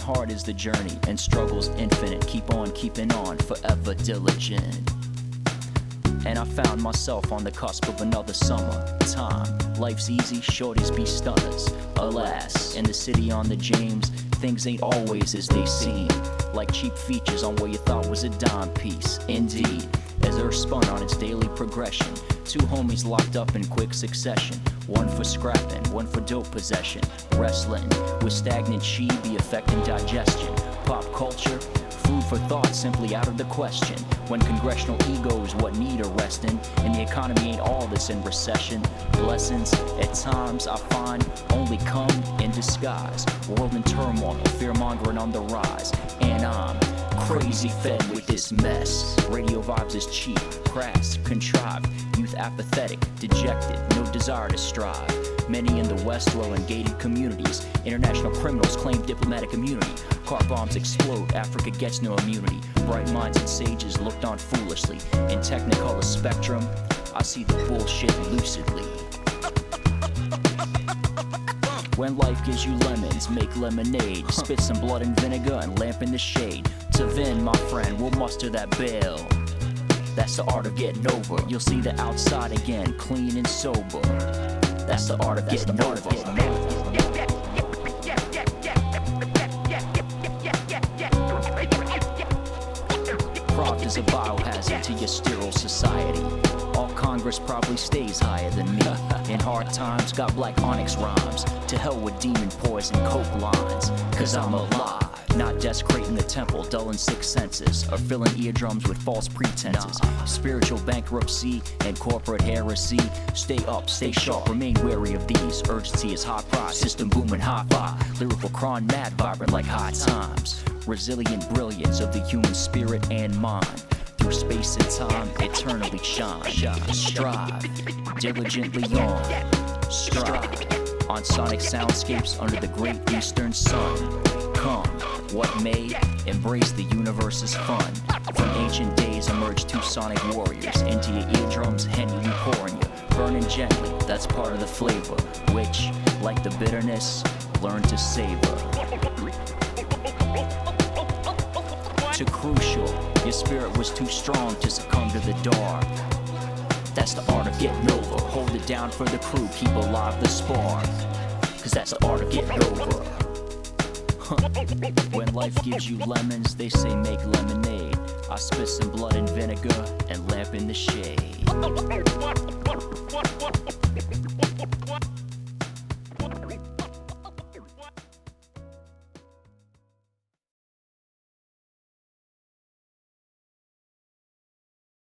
hard is the journey, and struggle's infinite. Keep on keeping on, forever diligent. And I found myself on the cusp of another summer time. Life's easy, shorties be stunners. Alas, in the city on the James, things ain't always as they seem. Like cheap features on what you thought was a dime piece. Indeed, as Earth spun on its daily progression, two homies locked up in quick succession. One for scrapping, one for dope possession. Wrestling with stagnant chi be affecting digestion. Pop culture, food for thought simply out of the question. When congressional ego is what need arresting, and the economy ain't all that's in recession. Blessings at times I find only come in disguise. World in turmoil, fear-mongering on the rise, and I'm crazy fed with this mess. Radio vibes is cheap, crass, contrived. Youth apathetic, dejected, no desire to strive. Many in the West dwell in gated communities. International criminals claim diplomatic immunity. Car bombs explode, Africa gets no immunity. Bright minds and sages looked on foolishly. In Technicolor spectrum, I see the bullshit lucidly. When life gives you lemons, make lemonade. Spit some blood and vinegar and lamp in the shade. To Vin, my friend, we'll muster that bail. That's the art of getting over. You'll see the outside again, clean and sober. That's the art of getting over. Prop is a biohazard to your sterile society. All Congress probably stays higher than me. In hard times, got black onyx rhymes. To hell with demon poison coke lines. Cause I'm alive. Not desecrating the temple, dulling six senses, or filling eardrums with false pretenses. Spiritual bankruptcy and corporate heresy. Stay up, stay sharp, remain wary of these. Urgency is high price, system booming hi-fi. Lyrical cron mad, vibrant like high times. Resilient brilliance of the human spirit and mind. Through space and time, eternally shine. Strive, diligently on. Strive, on sonic soundscapes under the great eastern sun. Come, what may, embrace the universe's fun. From ancient days emerged two sonic warriors. Into your eardrums, Henny we pouring you. Burning gently, that's part of the flavor. Which, like the bitterness, learn to savor. Too crucial, your spirit was too strong to succumb to the dark. That's the art of getting over. Hold it down for the crew, keep alive the spark. Cause that's the art of getting over. When life gives you lemons, they say make lemonade. I spit some blood and vinegar and lamp in the shade.